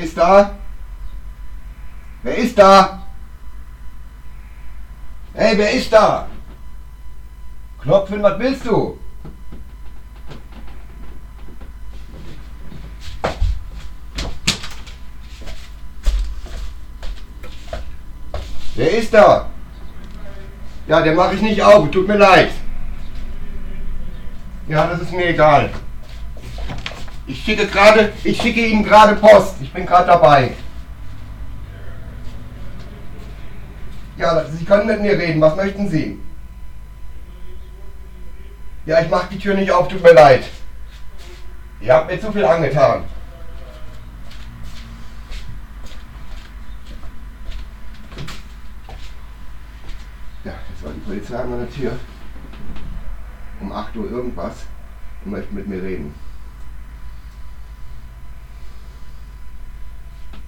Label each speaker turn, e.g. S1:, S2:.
S1: ist da? Wer ist da? Hey, wer ist da? Knopfen, was willst du? Wer ist da? Ja, den mache ich nicht auf, tut mir leid. Ja, das ist mir egal. Ich schicke Ihnen gerade Post. Ich bin gerade dabei. Ja, Sie können mit mir reden. Was möchten Sie? Ja, ich mache die Tür nicht auf, tut mir leid. Ihr habt mir zu viel angetan. Ja, jetzt war die Polizei an meiner Tür. Um 8 Uhr irgendwas und möchte mit mir reden.